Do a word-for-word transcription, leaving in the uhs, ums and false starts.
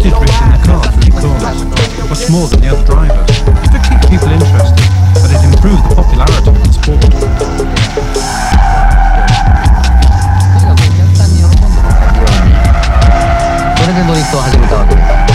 did drifting the car through corners, much more than the other drivers. It keeps people interested, but it improved the popularity of the sport. とにかくお客さんに喜んでもらえるようにそれでドリフトを始めたわけです。